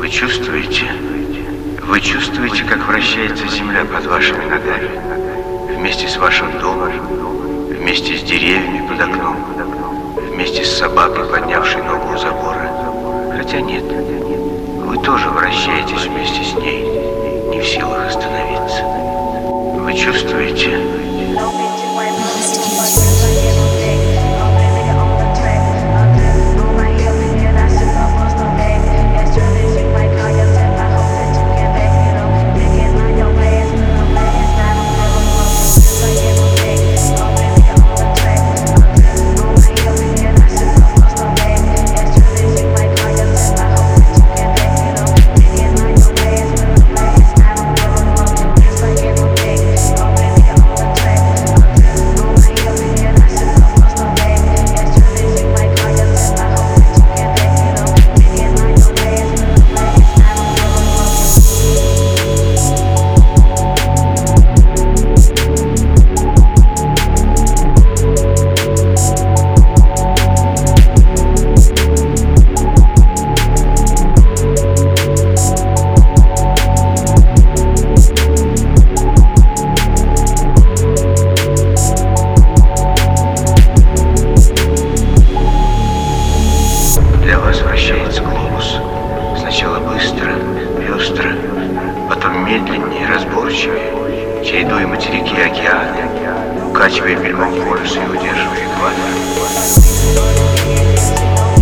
Вы чувствуете? Вы чувствуете, как вращается земля под вашими ногами? Вместе с вашим домом, вместе с деревьями под окном, вместе с собакой, поднявшей ногу у забора. Хотя нет, вы тоже вращаетесь вместе с ней, не в силах остановиться. Вы чувствуете? Для вас вращается глобус. Сначала быстро, пестро, потом медленнее, разборчивее, чередуя материки и океаны, укачивая бельмом полюса и удерживая экватор.